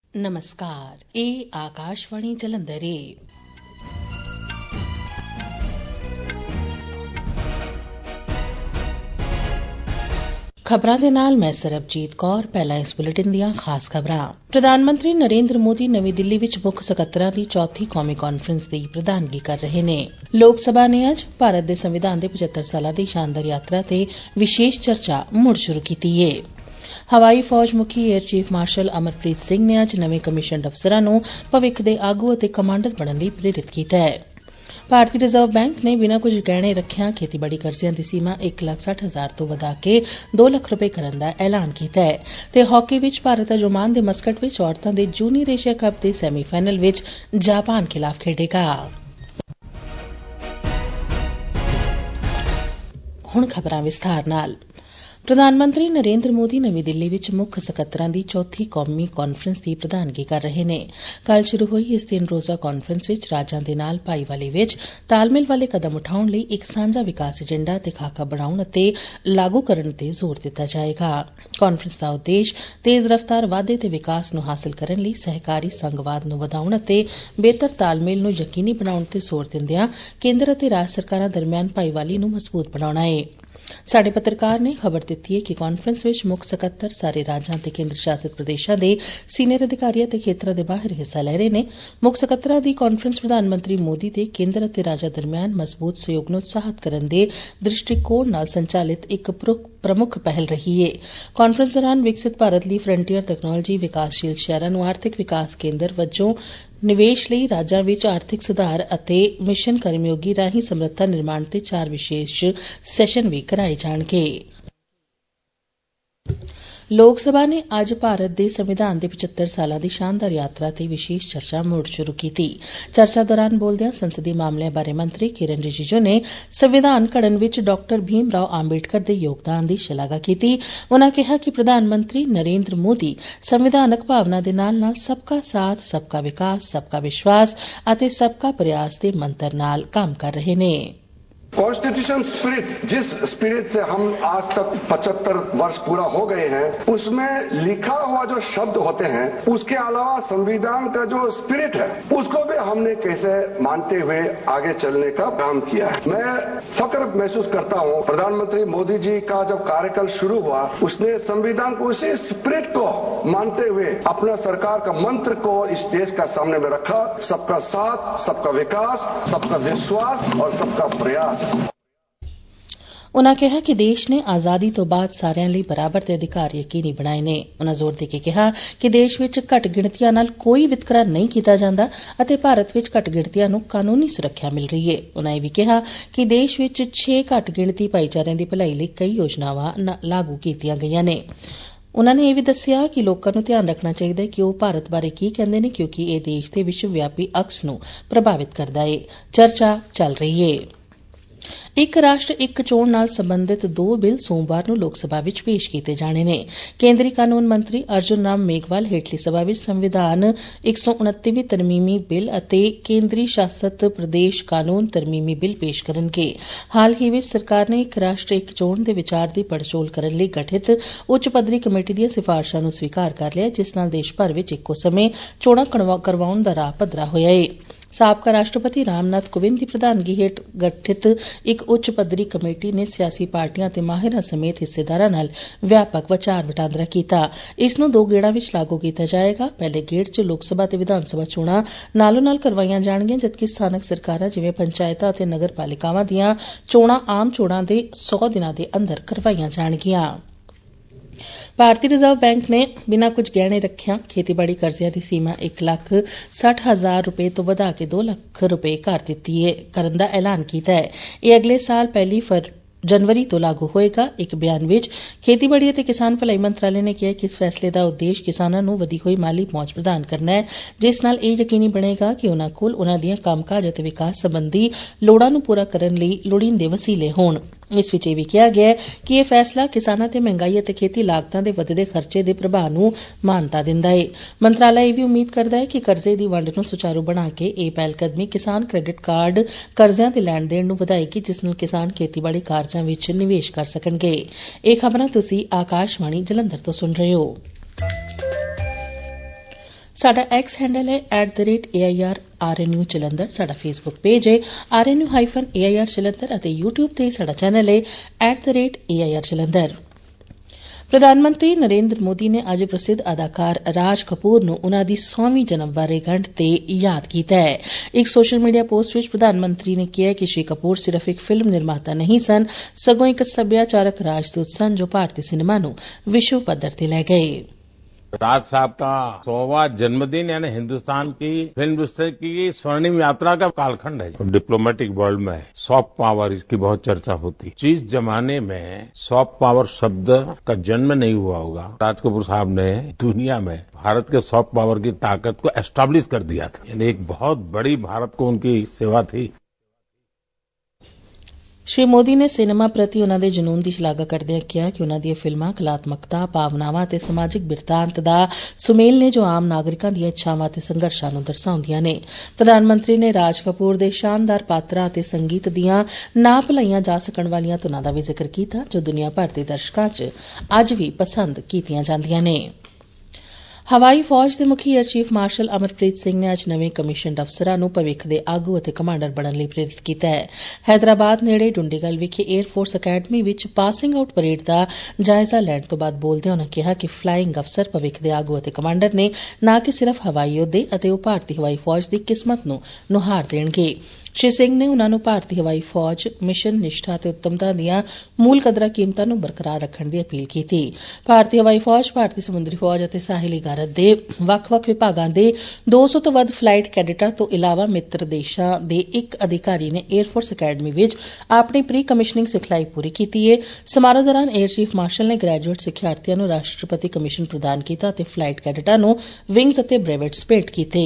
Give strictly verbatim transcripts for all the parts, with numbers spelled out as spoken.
नमस्कार, ਇਹ ਆਕਾਸ਼ਵਾਣੀ ਜਲੰਧਰ ਏ। ਖਬਰਾਂ ਦੇ ਨਾਲ ਮੈਂ ਸਰਬਜੀਤ ਕੌਰ। ਪਹਿਲਾਂ ਇਸ ਬੁਲੇਟਿਨ ਦੀਆਂ ਖਾਸ ਖਬਰਾਂ। ਪ੍ਰਧਾਨ ਮੰਤਰੀ ਨਰਿੰਦਰ ਮੋਦੀ ਨਵੀਂ ਦਿੱਲੀ ਵਿੱਚ ਮੁੱਖ ਸਕੱਤਰਾਂ ਦੀ ਚੌਥੀ ਕੌਮੀ ਕਾਨਫਰੰਸ ਦੀ ਪ੍ਰਧਾਨਗੀ ਕਰ ਰਹੇ ਨੇ। ਲੋਕ ਸਭਾ ਨੇ ਅੱਜ ਭਾਰਤ ਦੇ ਸੰਵਿਧਾਨ ਦੇ ਪਚੱਤਰ ਸਾਲਾਂ ਦੀ ਸ਼ਾਨਦਾਰ ਯਾਤਰਾ ਤੇ ਵਿਸ਼ੇਸ਼ ਚਰਚਾ ਮੁੜ ਸ਼ੁਰੂ ਕੀਤੀ ਏ। ਹਵਾਈ ਫੌਜ ਮੁਖੀ air chief marshal Amarpreet Singh ਨੇ ਅੱਜ ਨਵੇਂ ਕਮਿਸ਼ਨਡ ਅਫਸਰਾਂ ਨੂੰ ਭਵਿੱਖ ਦੇ ਆਗੂ ਅਤੇ ਕਮਾਂਡਰ ਬਣਨ ਲਈ ਪ੍ਰੇਰਿਤ ਕੀਤਾ ਹੈ। ਭਾਰਤੀ ਰਿਜ਼ਰਵ ਬੈਂਕ ਨੇ ਬਿਨਾਂ ਕੁਝ ਗਹਿਣੇ ਰੱਖਿਆਂ ਖੇਤੀਬਾੜੀ ਕਰਜ਼ਿਆਂ ਦੀ ਸੀਮਾ ਇੱਕ ਲੱਖ ਸੱਠ ਹਜ਼ਾਰ ਤੋਂ ਵਧਾ ਕੇ ਦੋ ਲੱਖ ਰੁਪਏ ਕਰਨ ਦਾ ਐਲਾਨ ਕੀਤਾ ਹੈ ਤੇ ਹਾਕੀ ਵਿੱਚ ਭਾਰਤ ਅੱਜ ਓਮਾਨ ਦੇ ਮਸਕਟ ਵਿੱਚ ਔਰਤਾਂ ਦੇ ਜੂਨੀਅਰ ਏਸ਼ੀਆ ਕੱਪ ਦੇ ਸੈਮੀ ਫਾਈਨਲ ਵਿੱਚ ਜਾਪਾਨ ਖਿਲਾਫ ਖੇਡੇਗਾ। ਹੁਣ ਖਬਰਾਂ ਵਿਸਥਾਰ ਨਾਲ। ਪ੍ਰਧਾਨ ਮੰਤਰੀ ਨਰਿੰਦਰ ਮੋਦੀ ਨਵੀਂ ਦਿੱਲੀ ਵਿੱਚ ਮੁੱਖ ਸਕੱਤਰਾਂ ਦੀ ਚੌਥੀ ਕੌਮੀ ਕਾਨਫਰੰਸ ਦੀ ਪ੍ਰਧਾਨਗੀ ਕਰ ਰਹੇ ਨੇ। ਕੱਲ੍ਹ ਸ਼ੁਰੂ ਹੋਈ ਇਸ ਤਿੰਨ ਰੋਜ਼ਾ ਕਾਨਫਰੰਸ ਵਿੱਚ ਰਾਜਾਂ ਦੇ ਨਾਲ ਭਾਈਵਾਲੀ ਵਿੱਚ ਤਾਲਮੇਲ ਵਾਲੇ ਕਦਮ ਉਠਾਉਣ ਲਈ ਇੱਕ ਸਾਂਝਾ ਵਿਕਾਸ ਏਜੰਡਾ ਤੇ ਖਾਕਾ ਬਣਾਉਣ ਅਤੇ ਲਾਗੂ ਕਰਨ ਤੇ ਜ਼ੋਰ ਦਿੱਤਾ ਜਾਏਗਾ। ਕਾਨਫਰੰਸ ਦਾ ਉਦੇਸ਼ ਤੇਜ਼ ਰਫ਼ਤਾਰ ਵਾਧੇ ਤੇ ਵਿਕਾਸ ਨੂੰ ਹਾਸਲ ਕਰਨ ਲਈ ਸਹਿਕਾਰੀ ਸੰਘਵਾਦ ਨੂੰ ਵਧਾਉਣ ਅਤੇ ਬਿਹਤਰ ਤਾਲਮੇਲ ਨੂੰ ਯਕੀਨੀ ਬਣਾਉਣ ਤੇ ਜ਼ੋਰ ਦਿੰਦਿਆਂ ਕੇਂਦਰ ਅਤੇ ਰਾਜ ਸਰਕਾਰਾਂ ਦਰਮਿਆਨ ਭਾਈਵਾਲੀ ਨੂੰ ਮਜ਼ਬੂਤ ਬਣਾਉਣਾ ਏ। ਸਾਡੇ ਪੱਤਰਕਾਰ ਨੇ ਖਬਰ ਦਿੱਤੀ ਹੈ ਕਿ ਕਾਨਫਰੰਸ ਵਿੱਚ ਮੁੱਖ ਸਕੱਤਰ ਸਾਰੇ ਰਾਜਾਂ ਤੇ ਕੇਂਦਰ ਸ਼ਾਸਿਤ ਪ੍ਰਦੇਸ਼ਾਂ ਦੇ ਸੀਨੀਅਰ ਅਧਿਕਾਰੀ ਅਤੇ ਖੇਤਰਾਂ ਦੇ ਬਾਹਰ ਹਿੱਸਾ ਲੈ ਰਹੇ ਨੇ। ਮੁੱਖ ਸਕੱਤਰਾਂ ਦੀ ਕਾਨਫਰੰਸ ਪ੍ਰਧਾਨ ਮੰਤਰੀ ਮੋਦੀ ਦੇ ਕੇਂਦਰ ਅਤੇ ਰਾਜਾਂ ਦਰਮਿਆਨ ਮਜ਼ਬੂਤ ਸਹਿਯੋਗ ਨੂੰ ਉਤਸ਼ਾਹਿਤ ਕਰਨ ਦੇ ਦ੍ਰਿਸ਼ਟੀਕੋਣ ਨਾਲ ਸੰਚਾਲਿਤ ਇੱਕ ਪ੍ਰਮੁੱਖ ਪਹਿਲ ਰਹੀ ਏ। ਕਾਨਫਰੰਸ ਦੌਰਾਨ ਵਿਕਸਿਤ ਭਾਰਤ ਲਈ ਫਰੰਟੀਅਰ ਤਕਨਾਲੋਜੀ ਵਿਕਾਸਸ਼ੀਲ ਸ਼ਹਿਰਾਂ ਨੂੰ ਆਰਥਿਕ ਵਿਕਾਸ ਕੇਂਦਰ ਵਜੋਂ ਨਿਵੇਸ਼ ਲਈ ਰਾਜਾਂ ਵਿੱਚ ਆਰਥਿਕ ਸੁਧਾਰ ਅਤੇ ਮਿਸ਼ਨ ਕਰਮਯੋਗੀ ਰਾਹੀਂ ਸਮਰੱਥਾ ਨਿਰਮਾਣ ਤੇ ਚਾਰ ਵਿਸ਼ੇਸ਼ ਸੈਸ਼ਨ ਵੀ ਕਰਾਏ ਜਾਣਗੇ। ਲੋਕ ਸਭਾ ਨੇ ਅੱਜ ਭਾਰਤ ਦੇ ਸੰਵਿਧਾਨ ਦੇ ਪਚੱਤਰ ਸਾਲਾਂ ਦੀ ਸ਼ਾਨਦਾਰ ਯਾਤਰਾ ਤੇ ਵਿਸ਼ੇਸ਼ ਚਰਚਾ ਮੁੜ ਸ਼ੁਰੂ ਕੀਤੀ। ਚਰਚਾ ਦੌਰਾਨ ਬੋਲਦਿਆਂ ਸੰਸਦੀ ਮਾਮਲਿਆਂ ਬਾਰੇ ਮੰਤਰੀ ਕਿਰਨ ਰਿਜੀਜੂ ਨੇ ਸੰਵਿਧਾਨ ਘੜਨ ਵਿੱਚ ਡਾਕਟਰ ਭੀਮ ਰਾਓ ਅੰਬੇਡਕਰ ਦੇ ਯੋਗਦਾਨ ਦੀ ਸ਼ਲਾਘਾ ਕੀਤੀ। ਉਨ੍ਹਾਂ ਕਿਹਾ ਕਿ ਪ੍ਰਧਾਨ ਮੰਤਰੀ ਨਰਿੰਦਰ ਮੋਦੀ ਸੰਵਿਧਾਨਕ ਭਾਵਨਾ ਦੇ ਨਾਲ ਨਾਲ ਸਬਕਾ ਸਾਥ, ਸਬਕਾ ਵਿਕਾਸ, ਸਬਕਾ ਵਿਸ਼ਵਾਸ ਅਤੇ ਸਬਕਾ ਪ੍ਰयास ਦੇ ਮੰਤਰ ਨਾਲ ਕੰਮ ਕਰ ਰਹੇ ਨੇ। कॉन्स्टिट्यूशन स्पिरिट, जिस स्पिरिट से हम आज तक पचहत्तर वर्ष पूरा हो गए हैं, उसमें लिखा हुआ जो शब्द होते हैं उसके अलावा संविधान का जो स्पिरिट है उसको भी हमने कैसे मानते हुए आगे चलने का काम किया है। मैं फक्र महसूस करता हूं प्रधानमंत्री मोदी जी का जब कार्यकाल शुरू हुआ उसने संविधान को उसी स्पिरिट को मानते हुए अपना सरकार का मंत्र को इस देश का सामने में रखा। सबका साथ, सबका विकास, सबका विश्वास और सबका प्रयास। ਉਨ੍ਹਾਂ ਕਿਹਾ ਕਿ ਦੇਸ਼ ਨੇ ਆਜ਼ਾਦੀ ਤੋਂ ਬਾਅਦ ਸਾਰਿਆਂ ਲਈ ਬਰਾਬਰ ਦੇ ਅਧਿਕਾਰ ਯਕੀਨੀ ਬਣਾਏ ਨੇ। ਉਨ੍ਹਾਂ ਜ਼ੋਰ ਦੇ ਕੇ ਕਿਹਾ ਕਿ ਦੇਸ਼ ਵਿੱਚ ਘੱਟ ਗਿਣਤੀਆਂ ਨਾਲ ਕੋਈ ਵਿਤਕਰਾ ਨਹੀਂ ਕੀਤਾ ਜਾਂਦਾ ਅਤੇ ਭਾਰਤ ਵਿੱਚ ਘੱਟ ਗਿਣਤੀਆਂ ਨੂੰ ਕਾਨੂੰਨੀ ਸੁਰੱਖਿਆ ਮਿਲ ਰਹੀ ਏ। ਉਨ੍ਹਾਂ ਇਹ ਵੀ ਕਿਹਾ ਕਿ ਦੇਸ਼ ਵਿੱਚ ਛੇ ਘੱਟ ਗਿਣਤੀ ਭਾਈਚਾਰਿਆਂ ਦੀ ਭਲਾਈ ਲਈ ਕਈ ਯੋਜਨਾਵਾਂ ਲਾਗੂ ਕੀਤੀਆਂ ਗਈਆਂ ਨੇ। ਉਨ੍ਹਾਂ ਨੇ ਇਹ ਵੀ ਦੱਸਿਆ ਕਿ ਲੋਕਾਂ ਨੂੰ ਧਿਆਨ ਰੱਖਣਾ ਚਾਹੀਦਾ ਹੈ ਕਿ ਉਹ ਭਾਰਤ ਬਾਰੇ ਕੀ ਕਹਿੰਦੇ ਨੇ ਕਿਉਂਕਿ ਇਹ ਦੇਸ਼ ਦੇ ਵਿਸ਼ਵ ਵਿਆਪੀ ਅਕਸ ਨੂੰ ਪ੍ਰਭਾਵਿਤ ਕਰਦਾ ਏ। ਚਰਚਾ ਚੱਲ ਰਹੀ ਏ। ਇੱਕ ਰਾਸ਼ਟਰ ਇੱਕ ਚੋਣ ਨਾਲ ਸੰਬੰਧਿਤ ਦੋ ਬਿੱਲ ਸੋਮਵਾਰ ਨੂੰ ਲੋਕ ਸਭਾ ਵਿੱਚ ਪੇਸ਼ ਕੀਤੇ ਜਾਣੇ ਨੇ। ਕੇਂਦਰੀ ਕਾਨੂੰਨ ਮੰਤਰੀ ਅਰਜੁਨ ਰਾਮ ਮੇਘਵਾਲ ਹੇਠਲੀ ਸਭਾ ਵਿੱਚ ਸੰਵਿਧਾਨ ਇੱਕ ਸੌ ਉਨੱਤੀਵੀਂ ਤਰਮੀਮੀ ਬਿੱਲ ਅਤੇ ਕੇਂਦਰੀ ਸ਼ਾਸਤ ਪ੍ਰਦੇਸ਼ ਕਾਨੂੰਨ ਤਰਮੀਮੀ ਬਿੱਲ ਪੇਸ਼ ਕਰਨਗੇ। ਹਾਲ ਹੀ ਵਿੱਚ ਸਰਕਾਰ ਨੇ ਇੱਕ ਰਾਸ਼ਟਰ ਇੱਕ ਚੋਣ ਦੇ ਵਿਚਾਰ ਦੀ ਪੜਚੋਲ ਕਰਨ ਲਈ ਗਠਿਤ ਉੱਚ ਪੱਧਰੀ ਕਮੇਟੀ ਦੀਆਂ ਸਿਫਾਰਸ਼ਾਂ ਨੂੰ ਸਵੀਕਾਰ ਕਰ ਲਿਆ ਜਿਸ ਨਾਲ ਦੇਸ਼ ਭਰ ਵਿੱਚ ਇੱਕੋ ਸਮੇਂ ਚੋਣਾਂ ਕਰਵਾਉਣ ਦਾ ਰਾਹ ਪੱਧਰਾ ਹੋਇਆ ਏ। ਸਾਬਕਾ ਰਾਸ਼ਟਰਪਤੀ ਰਾਮਨਾਥ ਕੋਵਿੰਦ ਦੀ ਪ੍ਰਧਾਨਗੀ ਹੇਠ ਗਠਿਤ ਇੱਕ ਉੱਚ ਪੱਧਰੀ ਕਮੇਟੀ ਨੇ ਸਿਆਸੀ ਪਾਰਟੀਆਂ ਅਤੇ ਮਾਹਿਰਾਂ ਸਮੇਤ ਹਿੱਸੇਦਾਰਾਂ ਨਾਲ ਵਿਆਪਕ ਵਿਚਾਰ ਵਟਾਂਦਰਾ ਕੀਤਾ। ਇਸ ਨੂੰ ਦੋ ਗੇੜਾਂ ਵਿੱਚ ਲਾਗੂ ਕੀਤਾ ਜਾਏਗਾ। ਪਹਿਲੇ ਗੇੜ ਚ ਲੋਕ ਸਭਾ ਤੇ ਵਿਧਾਨ ਸਭਾ ਚੋਣਾਂ ਨਾਲੋਂ ਨਾਲ ਕਰਵਾਈਆਂ ਜਾਣਗੀਆਂ ਜਦਕਿ ਸਥਾਨਕ ਸਰਕਾਰਾਂ ਜਿਵੇਂ ਪੰਚਾਇਤਾਂ ਅਤੇ ਨਗਰ ਪਾਲਿਕਾਵਾਂ ਦੀਆਂ ਚੋਣਾਂ ਆਮ ਚੋਣਾਂ ਦੇ ਸੌ ਦਿਨਾਂ ਦੇ ਅੰਦਰ ਕਰਵਾਈਆਂ ਜਾਣਗੀਆਂ। ਭਾਰਤੀ ਰਿਜ਼ਰਵ ਬੈਂਕ ਨੇ ਬਿਨਾਂ ਕੁਝ ਗਹਿਣੇ ਰੱਖਿਆਂ ਖੇਤੀਬਾੜੀ ਕਰਜ਼ਿਆਂ ਦੀ ਸੀਮਾ ਇੱਕ ਲੱਖ ਸੱਠ ਹਜ਼ਾਰ ਰੁਪਏ ਤੋਂ ਵਧਾ ਕੇ ਦੋ ਲੱਖ ਰੁਪਏ ਕਰ ਦਿੱਤੀ ਹੈ ਕਰਨ ਦਾ ਐਲਾਨ ਕੀਤਾ ਹੈ। ਇਹ ਅਗਲੇ ਸਾਲ ਪਹਿਲੀ ਜਨਵਰੀ ਤੋਂ ਲਾਗੂ ਹੋਏਗਾ। ਇੱਕ ਬਿਆਨ ਵਿੱਚ ਖੇਤੀਬਾੜੀ ਅਤੇ ਕਿਸਾਨ ਭਲਾਈ ਮੰਤਰਾਲੇ ਨੇ ਕਿਹਾ ਕਿ ਇਸ ਫੈਸਲੇ ਦਾ ਉਦੇਸ਼ ਕਿਸਾਨਾਂ ਨੂੰ ਵਧੀ ਹੋਈ ਮਾਲੀ ਪਹੁੰਚ ਪ੍ਰਦਾਨ ਕਰਨਾ ਹੈ ਜਿਸ ਨਾਲ ਇਹ ਯਕੀਨੀ ਬਣੇਗਾ ਕਿ ਉਨ੍ਹਾਂ ਕੋਲ ਉਨ੍ਹਾਂ ਦੀਆਂ ਕੰਮਕਾਜ ਅਤੇ ਵਿਕਾਸ ਸੰਬੰਧੀ ਲੋੜਾਂ ਨੂੰ ਪੂਰਾ ਕਰਨ ਲਈ ਲੋੜੀਂਦੇ ਵਸੀਲੇ ਹੋਣ। ਇਸ ਵਿੱਚ ਇਹ ਵੀ ਕਿਹਾ ਗਿਆ ਹੈ ਕਿ ਇਹ ਫੈਸਲਾ ਕਿਸਾਨਾਂ ਤੇ ਮਹਿੰਗਾਈ ਅਤੇ ਖੇਤੀ ਲਾਗਤਾਂ ਦੇ ਵਧਦੇ ਖਰਚੇ ਦੇ ਪ੍ਰਭਾਵ ਨੂੰ ਮਾਨਤਾ ਦਿੰਦਾ ਹੈ। ਮੰਤਰਾਲਾ ਇਹ ਵੀ ਉਮੀਦ ਕਰਦਾ ਹੈ ਕਿ ਕਰਜ਼ੇ ਦੀ ਵੰਡ ਨੂੰ ਸੁਚਾਰੂ ਬਣਾ ਕੇ ਇਹ ਪਹਿਲਕਦਮੀ ਕਿਸਾਨ ਕ੍ਰੈਡਿਟ ਕਾਰਡ ਕਰਜ਼ਿਆਂ ਦੇ ਲੈਣ ਦੇਣ ਨੂੰ ਵਧਾਏਗੀ ਜਿਸ ਨਾਲ ਕਿਸਾਨ ਖੇਤੀਬਾੜੀ ਕਾਰਜਾਂ ਵਿੱਚ ਨਿਵੇਸ਼ ਕਰ ਸਕਣਗੇ। ਇਹ ਖਬਰਾਂ ਤੁਸੀਂ ਆਕਾਸ਼ਵਾਣੀ ਜਲੰਧਰ ਤੋਂ ਸੁਣ ਰਹੇ ਹੋ। ਸਾਡਾ ਐਕਸ ਹੈਂਡਲ ਹੈ at the rate A I R R N U Jalandhar. ਸਾਡਾ ਫੇਸਬੁੱਕ ਪੇਜ ਹੈ R N U hyphen A I R Jalandhar ਅਤੇ ਯੂਟਿਊਬ ਤੇ ਸਾਡਾ ਚੈਨਲ ਹੈ at the rate A I R Jalandhar. ਪ੍ਰਧਾਨ ਮੰਤਰੀ ਨਰੇਂਦਰ ਮੋਦੀ ਨੇ ਅੱਜ ਪ੍ਰਸਿੱਧ ਅਦਾਕਾਰ ਰਾਜ ਕਪੂਰ ਨੂੰ ਉਨ੍ਹਾਂ ਦੀ ਸੌਵੀਂ ਜਨਮ ਵਰ੍ਹੇਗੰਢ ਤੇ ਯਾਦ ਕੀਤਾ ਹੈ। ਇੱਕ ਸੋਸ਼ਲ ਮੀਡੀਆ ਪੋਸਟ ਵਿੱਚ ਪ੍ਰਧਾਨ ਮੰਤਰੀ ਨੇ ਕਿਹਾ ਕਿ ਸ਼੍ਰੀ ਕਪੂਰ ਸਿਰਫ ਇੱਕ ਫਿਲਮ ਨਿਰਮਾਤਾ ਨਹੀਂ ਸਨ, ਸਗੋਂ ਇੱਕ ਸੱਭਿਆਚਾਰਕ ਰਾਜਦੂਤ ਸਨ ਜੋ ਭਾਰਤੀ ਸਿਨੇਮਾ ਨੂੰ ਵਿਸ਼ਵ ਪੱਧਰ ਤੇ ਲੈ ਗਏ। राज साहब का सौवां जन्मदिन यानी हिंदुस्तान की फिल्म इंडस्ट्री की स्वर्णिम यात्रा का कालखंड है। डिप्लोमेटिक वर्ल्ड में सॉफ्ट पावर इसकी बहुत चर्चा होती। जिस जमाने में सॉफ्ट पावर शब्द का जन्म नहीं हुआ होगा, राज कपूर साहब ने दुनिया में भारत के सॉफ्ट पावर की ताकत को एस्टैब्लिश कर दिया था। यानी एक बहुत बड़ी भारत को उनकी सेवा थी। ਸ਼੍ਰੀ ਮੋਦੀ ਨੇ ਸਿਨੇਮਾ ਪ੍ਰਤੀ ਉਨ੍ਹਾਂ ਦੇ ਜਨੂੰਨ ਦੀ ਸ਼ਲਾਘਾ ਕਰਦਿਆਂ ਕਿਹਾ ਕਿ ਉਨ੍ਹਾਂ ਦੀਆਂ ਫਿਲਮਾਂ ਕਲਾਤਮਕਤਾ, ਭਾਵਨਾਵਾਂ ਅਤੇ ਸਮਾਜਿਕ ਬਿਰਤਾਂਤ ਦਾ ਸੁਮੇਲ ਨੇ ਜੋ ਆਮ ਨਾਗਰਿਕਾਂ ਦੀਆਂ ਇੱਛਾਵਾਂ ਅਤੇ ਸੰਘਰਸ਼ਾਂ ਨੂੰ ਦਰਸਾਉਂਦੀਆਂ ਨੇ। ਪ੍ਰਧਾਨ ਮੰਤਰੀ ਨੇ ਰਾਜ ਕਪੂਰ ਦੇ ਸ਼ਾਨਦਾਰ ਪਾਤਰਾਂ ਅਤੇ ਸੰਗੀਤ ਦੀਆਂ ਨਾ ਭੁਲਾਈਆਂ ਜਾ ਸਕਣ ਵਾਲੀਆਂ ਧੁਨਾਂ ਦਾ ਵੀ ਜ਼ਿਕਰ ਕੀਤਾ ਜੋ ਦੁਨੀਆ ਭਰ ਦੇ ਦਰਸ਼ਕਾਂ 'ਚ ਅੱਜ ਵੀ ਪਸੰਦ ਕੀਤੀਆਂ ਜਾਂਦੀਆਂ ਨੇ। ਹਵਾਈ ਫੌਜ ਦੇ ਮੁਖੀ air chief marshal Amarpreet Singh ਨੇ ਅੱਜ ਨਵੇਂ ਕਮਿਸ਼ਨਡ ਅਫਸਰਾਂ ਨੂੰ ਭਵਿੱਖ ਦੇ ਆਗੂ ਅਤੇ ਕਮਾਂਡਰ ਬਣਨ ਲਈ ਪ੍ਰੇਰਿਤ ਕੀਤਾ ਹੈ। ਹੈਦਰਾਬਾਦ ਨੇੜੇ ਡੁੰਡੀਗਲ ਵਿਖੇ ਏਅਰ ਫੋਰਸ ਅਕੈਡਮੀ ਵਿੱਚ ਪਾਸਿੰਗ ਆਊਟ ਪਰੇਡ ਦਾ ਜਾਇਜ਼ਾ ਲੈਣ ਤੋਂ ਬਾਅਦ ਬੋਲਦਿਆਂ ਉਨ੍ਹਾਂ ਕਿਹਾ ਕਿ ਫਲਾਇੰਗ ਅਫਸਰ ਭਵਿੱਖ ਦੇ ਆਗੂ ਅਤੇ ਕਮਾਂਡਰ ਨੇ, ਨਾ ਕਿ ਸਿਰਫ ਹਵਾਈ ਯੋਧੇ, ਅਤੇ ਉਹ ਭਾਰਤੀ ਹਵਾਈ ਫੌਜ ਦੀ ਕਿਸਮਤ ਨੂੰ ਨੁਹਾਰ ਦੇਣਗੇ। ਸ਼੍ਰੀ ਸਿੰਘ ਨੇ ਉਨ੍ਹਾਂ ਨੂੰ ਭਾਰਤੀ ਹਵਾਈ ਫੌਜ ਮਿਸ਼ਨ, ਨਿਸ਼ਠਾ ਅਤੇ ਉੱਤਮਤਾ ਦੀਆਂ ਮੂਲ ਕਦਰਾਂ ਕੀਮਤਾਂ ਨੂੰ ਬਰਕਰਾਰ ਰੱਖਣ ਦੀ ਅਪੀਲ ਕੀਤੀ। ਭਾਰਤੀ ਹਵਾਈ ਫੌਜ, ਭਾਰਤੀ ਸਮੁੰਦਰੀ ਫੌਜ ਅਤੇ ਸਾਹਿਲੀ ਗਾਰਦ ਦੇ ਵੱਖ-ਵੱਖ ਵਿਭਾਗਾਂ ਦੇ ਦੋ ਸੌ ਤੋਂ ਵੱਧ ਫਲਾਈਟ ਕੈਡਿਟਾਂ ਤੋਂ ਇਲਾਵਾ ਮਿੱਤਰ ਦੇਸ਼ਾਂ ਦੇ ਇੱਕ ਅਧਿਕਾਰੀ ਨੇ ਏਅਰ ਫੋਰਸ ਅਕੈਡਮੀ ਵਿੱਚ ਆਪਣੀ ਪ੍ਰੀ ਕਮਿਸ਼ਨਿੰਗ ਸਿਖਲਾਈ ਪੂਰੀ ਕੀਤੀ ਹੈ। ਸਮਾਰੋਹ ਦੌਰਾਨ ਏਅਰ ਚੀਫ ਮਾਰਸ਼ਲ ਨੇ ਗ੍ਰੈਜੂਏਟ ਸਿਖਿਆਰਥੀਆਂ ਨੂੰ ਰਾਸ਼ਟਰਪਤੀ ਕਮਿਸ਼ਨ ਪ੍ਰਦਾਨ ਕੀਤਾ ਅਤੇ ਫਲਾਈਟ ਕੈਡਿਟਾਂ ਨੂੰ ਵਿੰਗਸ ਅਤੇ ਬ੍ਰੇਵਟਸ ਭੇਂਟ ਕੀਤੇ।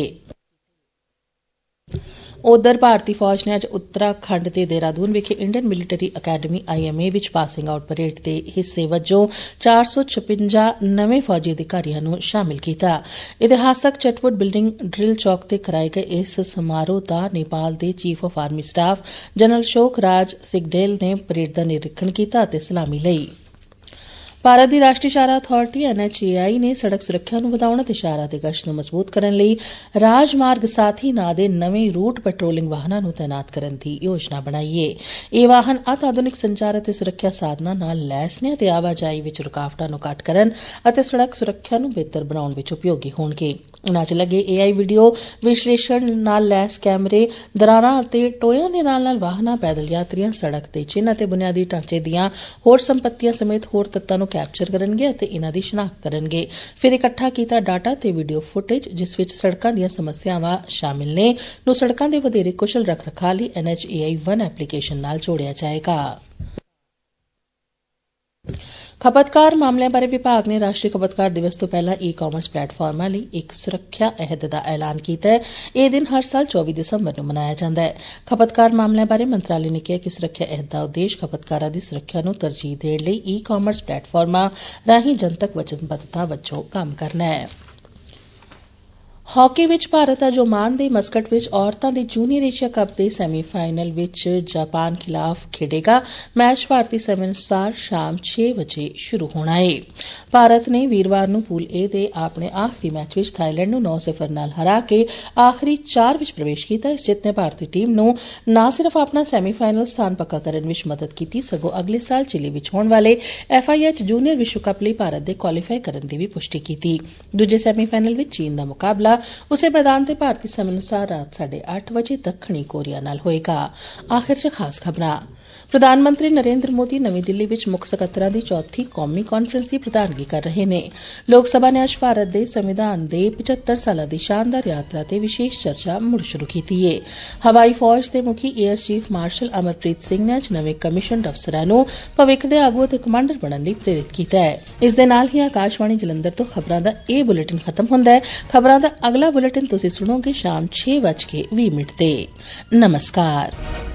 ਉਧਰ ਭਾਰਤੀ ਫੌਜ ਨੇ ਅੱਜ ਉੱਤਰਾਖੰਡ ਦੇ ਦੇਹਰਾਦੂਨ ਵਿਖੇ Indian Military Academy I M A ਵਿੱਚ ਪਾਸਿੰਗ ਆਊਟ ਪਰੇਡ ਦੇ ਹਿੱਸੇ ਵਜੋਂ ਚਾਰ ਸੌ ਛਪੰਜਾ ਨਵੇਂ ਫੌਜੀ ਅਧਿਕਾਰੀਆਂ ਨੂੰ ਸ਼ਾਮਿਲ ਕੀਤਾ। ਇਤਿਹਾਸਕ ਚਟਵੁੱਡ ਬਿਲਡਿੰਗ ਡਰਿਲ ਚੌਕ ਤੇ ਕਰਾਏ ਗਏ ਇਸ ਸਮਾਰੋਹ ਦਾ ਨੇਪਾਲ ਦੇ chief of army staff general Ashok Raj Sigdel ਨੇ ਪਰੇਡ ਦਾ ਨਿਰੀਖਣ ਕੀਤਾ ਅਤੇ ਸਲਾਮੀ ਲਈ। ਭਾਰਤ ਦੀ ਰਾਸ਼ਟਰੀ ਸ਼ਾਹਰਾਹ ਅਥਾਰਟੀ ਐਨ ਐਚ ਏ ਆਈ ਨੇ ਸੜਕ ਸੁਰੱਖਿਆ ਨੂੰ ਵਧਾਉਣ ਅਤੇ ਸ਼ਾਹਰਾਹ ਤੇ ਗਸ਼ਤ ਨੂੰ ਮਜ਼ਬੂਤ ਕਰਨ ਲਈ ਰਾਜਮਾਰਗ ਸਾਥੀ ਨਾਂ ਦੇ ਨਵੇਂ ਰੂਟ ਪੈਟਰੋਲਿੰਗ ਵਾਹਨਾਂ ਨੂੰ ਤਾਇਨਾਤ ਕਰਨ ਦੀ ਯੋਜਨਾ ਬਣਾਈ ਏ। ਇਹ ਵਾਹਨ ਅਤ ਆਧੁਨਿਕ ਸੰਚਾਰ ਅਤੇ ਸੁਰੱਖਿਆ ਸਾਧਨਾਂ ਨਾਲ ਲੈਸ ਨੇ ਅਤੇ ਆਵਾਜਾਈ ਵਿੱਚ ਰੁਕਾਵਟਾਂ ਨੂੰ ਘੱਟ ਕਰਨ ਅਤੇ ਸੜਕ ਸੁਰੱਖਿਆ ਨੂੰ ਬਿਹਤਰ ਬਣਾਉਣ ਵਿੱਚ ਉਪਯੋਗੀ ਹੋਣਗੇ। ਇਨ੍ਹਾਂ 'ਚ ਲੱਗੇ ਏ ਆਈ ਵੀਡੀਓ ਵਿਸ਼ਲੇਸ਼ਣ ਨਾਲ ਲੈਸ ਕੈਮਰੇ, ਦਰਾਰਾਂ ਅਤੇ ਟੋਇਆਂ ਦੇ ਨਾਲ ਨਾਲ ਵਾਹਨਾਂ, ਪੈਦਲ ਯਾਤਰੀਆਂ, ਸੜਕ ਦੇ ਚਿੰਨ੍ਹ ਅਤੇ ਬੁਨਿਆਦੀ ਢਾਂਚੇ ਦੀਆਂ ਹੋਰ ਸੰਪੱਤੀਆਂ ਸਮੇਤ ਹੋਰ ਤੱਤਾਂ ਨੂੰ ਕੈਪਚਰ ਕਰਨਗੇ ਅਤੇ ਇਨ੍ਹਾਂ ਦੀ ਸ਼ਨਾਖਤ ਕਰਨਗੇ। ਫਿਰ ਇਕੱਠਾ ਕੀਤਾ ਡਾਟਾ ਤੇ ਵੀਡੀਓ ਫੁਟੇਜ, ਜਿਸ ਵਿੱਚ ਸੜਕਾਂ ਦੀਆਂ ਸਮੱਸਿਆਵਾਂ ਸ਼ਾਮਿਲ ਨੇ, ਨੂੰ ਸੜਕਾਂ ਦੇ ਵਧੇਰੇ ਕੁਸ਼ਲ ਰੱਖ ਰਖਾਅ ਲਈ N H A I one application ਨਾਲ ਜੋੜਿਆ ਜਾਏਗਾ। ਖਪਤਕਾਰ ਮਾਮਲਿਆਂ ਬਾਰੇ ਵਿਭਾਗ ਨੇ ਰਾਸ਼ਟਰੀ ਖਪਤਕਾਰ ਦਿਵਸ ਤੋਂ ਪਹਿਲਾਂ ਈ ਕਾਮਰਸ ਪਲੇਟਫਾਰਮਾਂ ਲਈ ਇੱਕ ਸੁਰੱਖਿਆ ਅਹਿਦ ਦਾ ਐਲਾਨ ਕੀਤਾ ਹੈ। ਇਹ ਦਿਨ ਹਰ ਸਾਲ ਚੌਵੀ ਦਸੰਬਰ ਨੂੰ ਮਨਾਇਆ ਜਾਂਦਾ ਹੈ। ਖਪਤਕਾਰ ਮਾਮਲਿਆਂ ਬਾਰੇ ਮੰਤਰਾਲੇ ਨੇ ਕਿਹਾ ਕਿ ਸੁਰੱਖਿਆ ਅਹਿਦ ਦਾ ਉਦੇਸ਼ ਖਪਤਕਾਰਾਂ ਦੀ ਸੁਰੱਖਿਆ ਨੂੰ ਤਰਜੀਹ ਦੇਣ ਲਈ ਈ ਕਾਮਰਸ ਪਲੇਟਫਾਰਮਾਂ ਰਾਹੀਂ ਜਨਤਕ ਵਚਨਬੱਧਤਾ ਵਜੋਂ ਕੰਮ ਕਰਨਾ ਹੈ। ਹਾਕੀ ਵਿੱਚ ਭਾਰਤ ਅੱਜ ਓਮਾਨ ਦੇ ਮਸਕਟ ਵਿੱਚ ਔਰਤਾਂ ਦੇ ਜੂਨੀਅਰ ਏਸ਼ੀਆ ਕੱਪ ਦੇ ਸੈਮੀਫਾਈਨਲ ਵਿੱਚ ਜਾਪਾਨ ਖਿਲਾਫ ਖੇਡੇਗਾ। ਮੈਚ ਭਾਰਤੀ ਸਮੇਂ ਅਨੁਸਾਰ ਸ਼ਾਮ ਛੇ ਵਜੇ ਸ਼ੁਰੂ ਹੋਣਾ ਹੈ। ਭਾਰਤ ਨੇ ਵੀਰਵਾਰ ਨੂੰ ਪੂਲ ਏ ਦੇ ਆਪਣੇ ਆਖਰੀ ਮੈਚ ਵਿੱਚ ਥਾਈਲੈਂਡ ਨੂੰ ਨੌ ਸਿਫਰ ਨਾਲ ਹਰਾ ਕੇ ਆਖਰੀ ਚਾਰ ਵਿੱਚ ਪ੍ਰਵੇਸ਼ ਕੀਤਾ। ਇਸ ਜਿੱਤ ਨੇ ਭਾਰਤੀ ਟੀਮ ਨੂੰ ਨਾ ਸਿਰਫ ਆਪਣਾ ਸੈਮੀਫਾਈਨਲ ਸਥਾਨ ਪੱਕਾ ਕਰਨ ਵਿੱਚ ਮਦਦ ਕੀਤੀ, ਸਗੋਂ ਅਗਲੇ ਸਾਲ ਚਿਲੀ ਵਿੱਚ ਹੋਣ ਵਾਲੇ ਐਫ ਆਈ ਐਚ ਜੂਨੀਅਰ ਵਿਸ਼ਵ ਕੱਪ ਲਈ ਭਾਰਤ ਦੇ ਕੁਆਲੀਫਾਈ ਕਰਨ ਦੀ ਵੀ ਪੁਸ਼ਟੀ ਕੀਤੀ। ਦੂਜੇ ਸੈਮੀਫਾਈਨਲ ਵਿੱਚ ਚੀਨ ਦਾ ਮੁਕਾਬਲਾ ਉਸੇ ਮੈਦਾਨ ਤੇ ਭਾਰਤੀ ਸਮੇਂ ਅਨੁਸਾਰ ਰਾਤ ਸਾਢੇ ਅੱਠ ਵਜੇ ਦੱਖਣੀ ਕੋਰੀਆ ਨਾਲ ਹੋਏਗਾ। ਆਖਿਰ 'ਚ ਖਾਸ ਖਬਰਾਂ। ਪ੍ਰਧਾਨ ਮੰਤਰੀ ਨਰੇਂਦਰ ਮੋਦੀ ਨਵੀਂ ਦਿੱਲੀ ਵਿੱਚ ਮੁੱਖ ਸਕੱਤਰਾਂ ਦੀ ਚੌਥੀ ਕੌਮੀ ਕਾਨਫਰੰਸ ਦੀ ਪ੍ਰਧਾਨਗੀ ਕਰ ਰਹੇ ਨੇ। ਲੋਕ ਸਭਾ ਨੇ ਅੱਜ ਭਾਰਤ ਦੇ ਸੰਵਿਧਾਨ ਦੇ ਪਚੱਤਰ ਸਾਲਾਂ ਦੀ ਸ਼ਾਨਦਾਰ ਯਾਤਰਾ ਤੇ ਵਿਸ਼ੇਸ਼ ਚਰਚਾ ਮੁੜ ਸ਼ੁਰੂ ਕੀਤੀ ਏ। ਹਵਾਈ ਫੌਜ ਦੇ ਮੁਖੀ air chief marshal Amarpreet Singh ਨੇ ਅੱਜ ਨਵੇਂ ਕਮਿਸ਼ਨਡ ਅਫਸਰਾਂ ਨੂੰ ਭਵਿੱਖ ਦੇ ਆਗੂ ਅਤੇ ਕਮਾਂਡਰ ਬਣਨ ਲਈ ਪ੍ਰੇਰਿਤ ਕੀਤਾ ਹੈ। ਇਸ ਦੇ ਨਾਲ ਹੀ ਆਕਾਸ਼ਵਾਣੀ ਜਲੰਧਰ ਤੋਂ ਖਬਰਾਂ ਦਾ ਇਹ ਬੁਲੇਟਿਨ ਖਤਮ ਹੁੰਦਾ ਹੈ। ਖਬਰਾਂ ਦਾ ਅਗਲਾ ਬੁਲੇਟਿਨ ਤੁਸੀਂ ਸੁਣੋਗੇ ਸ਼ਾਮ ਛੇ ਵੱਜ ਕੇ ਵੀਹ ਮਿੰਟ ਤੇ। ਨਮਸਕਾਰ।